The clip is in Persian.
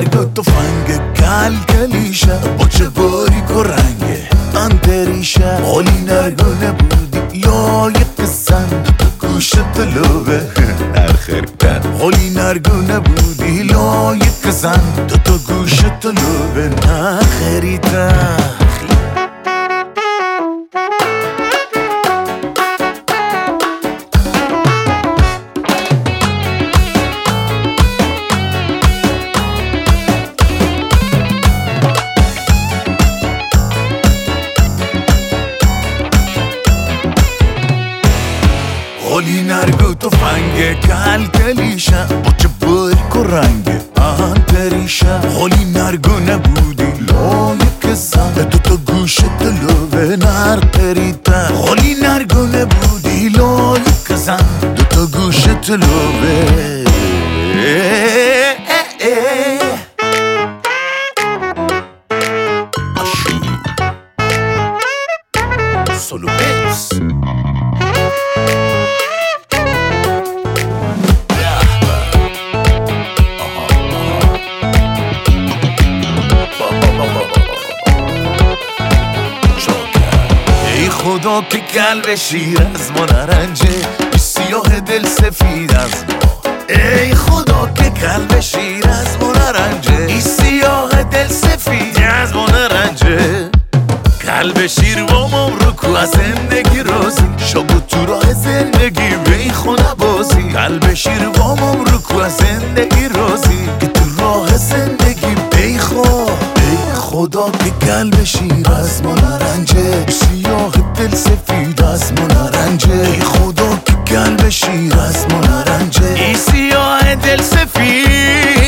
نرگ و تفنگ کلکلیشه با چه باریک و رنگه انتریشه حالی نرگو نبودی یا یک زن تو گوشت لوبه نرخر کن حالی نرگو نبودی یا یک زن تو گوشت لوبه نخریدن حالی نرگو تفنگ کلکلیشه با چه باریک و رنگه انتریشه حالی نرگو نبودی لایک زن تو گوشت لوبه نرقریده حالی نرگو نبودی لایک زن تو گوشت لوبه Solo bass. ای خدا که قلب شیر از ما نرنجه ای سیاه دل سفید از ما ای خدا که قلب شیر از ما نرنجه ای سیاه دل سفید از ما نرنجه قلب شیر و ممرکو از زندگی رازی شب و تو راه زندگی بی خونه بازی قلب شیر و ممرکو از زندگی رازی که تو راه زندگی بی خدا که قلب شیر از ما نرنجه سیاه دل سفید از ما نرنجه ای خدا که قلب شیر از ما نرنجه ای سیاه دل سفید